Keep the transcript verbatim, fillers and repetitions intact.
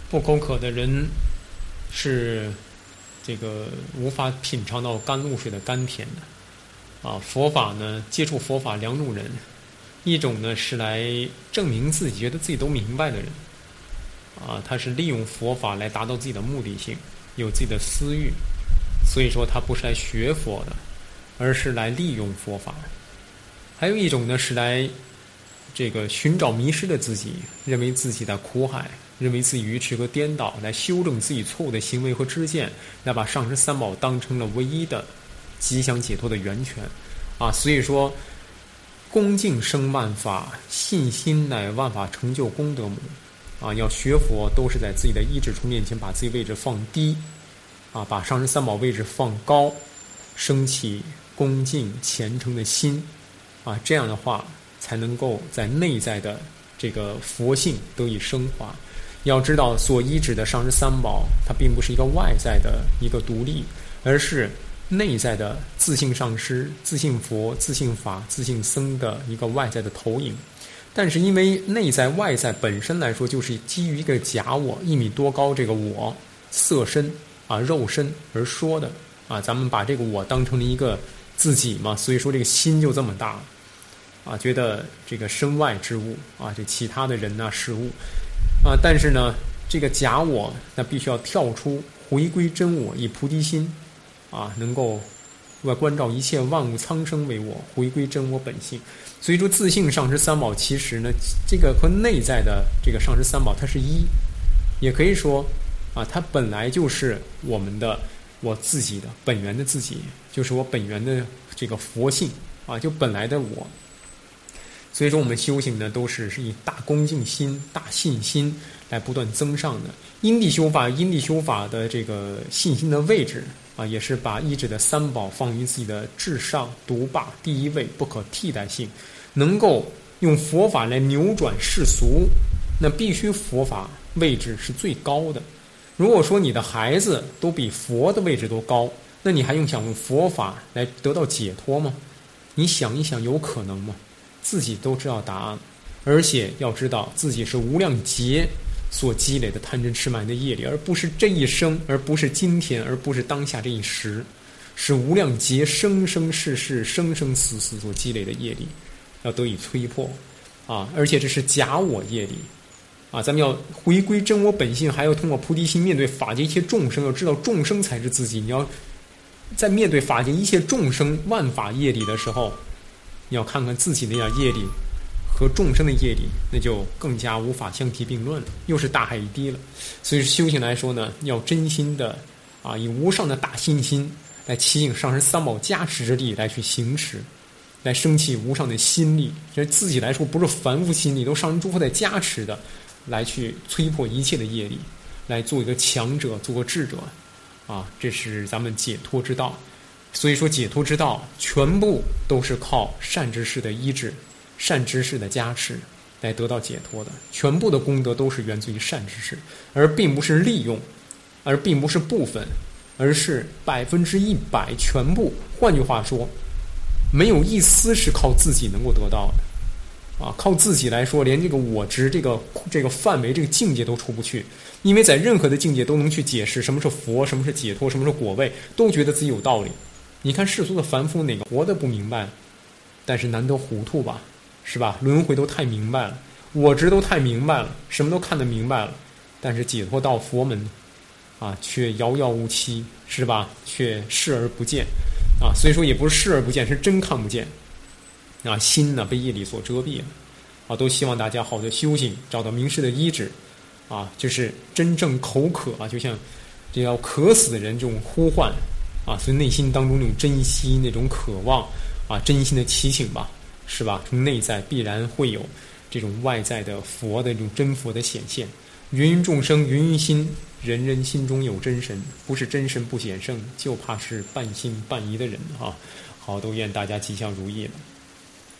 不口渴的人是这个无法品尝到甘露水的甘甜的啊。佛法呢，接触佛法两种人，一种呢是来证明自己，觉得自己都明白的人啊，他是利用佛法来达到自己的目的性，有自己的私欲，所以说他不是来学佛的，而是来利用佛法。还有一种呢是来这个寻找迷失的自己，认为自己在苦海，认为自己愚痴和颠倒，来修正自己错误的行为和知见，来把上师三宝当成了唯一的吉祥解脱的源泉啊。所以说恭敬生万法，信心乃万法成就功德母啊。要学佛都是在自己的意志处面前把自己位置放低啊，把上师三宝位置放高，升起恭敬虔诚的心啊，这样的话才能够在内在的这个佛性得以升华。要知道所依止的上师三宝，它并不是一个外在的一个独立，而是内在的自性上师、自性佛、自性法、自性僧的一个外在的投影。但是因为内在外在本身来说就是基于一个假我，一米多高这个我色身啊肉身而说的啊，咱们把这个我当成了一个自己嘛，所以说这个心就这么大啊，觉得这个身外之物啊，这其他的人啊事物啊，但是呢这个假我那必须要跳出，回归真我，以菩提心啊，能够关照一切万物苍生为我，回归真我本性。所以说自性上师三宝其实呢，这个和内在的这个上师三宝它是一，也可以说啊，它本来就是我们的我自己的本源的自己，就是我本源的这个佛性啊，就本来的我。所以说我们修行呢都是是以大恭敬心、大信心来不断增上的。因地修法，因地修法的这个信心的位置啊，也是把意志的三宝放于自己的至上独霸第一位，不可替代性，能够用佛法来扭转世俗，那必须佛法位置是最高的。如果说你的孩子都比佛的位置都高，那你还用想用佛法来得到解脱吗？你想一想，有可能吗？自己都知道答案，而且要知道自己是无量劫所积累的贪嗔痴慢的业力，而不是这一生，而不是今天，而不是当下这一时，是无量劫生生世世生生死死所积累的业力，要得以摧破啊！而且这是假我业力啊，咱们要回归真我本性，还要通过菩提心面对法界一切众生，要知道众生才是自己。你要在面对法界一切众生万法业力的时候，你要看看自己那样业力和众生的业力，那就更加无法相提并论了，又是大海一滴了。所以修行来说呢，要真心的啊，以无上的大信心来祈请上师三宝加持之力来去行持，来升起无上的心力。这自己来说不是凡夫心力，都上师诸佛在加持的，来去摧破一切的业力，来做一个强者，做个智者啊，这是咱们解脱之道。所以说解脱之道全部都是靠善知识的医治，善知识的加持来得到解脱的，全部的功德都是源自于善知识，而并不是利用，而并不是部分，而是百分之一百全部。换句话说，没有一丝是靠自己能够得到的啊！靠自己来说，连这个我执这个这个范围这个境界都出不去，因为在任何的境界都能去解释什么是佛，什么是解脱，什么是果位，都觉得自己有道理。你看世俗的凡夫哪个活得不明白，但是难得糊涂吧，是吧？轮回都太明白了，我执都太明白了，什么都看得明白了，但是解脱到佛门啊，却遥遥无期，是吧？却视而不见啊！所以说也不是视而不见，是真看不见啊！心呢被业力所遮蔽了啊！都希望大家好的修行，找到明师的医治啊，就是真正口渴啊，就像这要渴死的人这种呼唤啊，所以内心当中那种珍惜、那种渴望啊，真心的祈请吧，是吧？从内在必然会有这种外在的佛的这种真佛的显现。芸芸众生，芸芸心，人人心中有真神，不是真神不显圣，就怕是半信半疑的人啊！好，都愿大家吉祥如意了。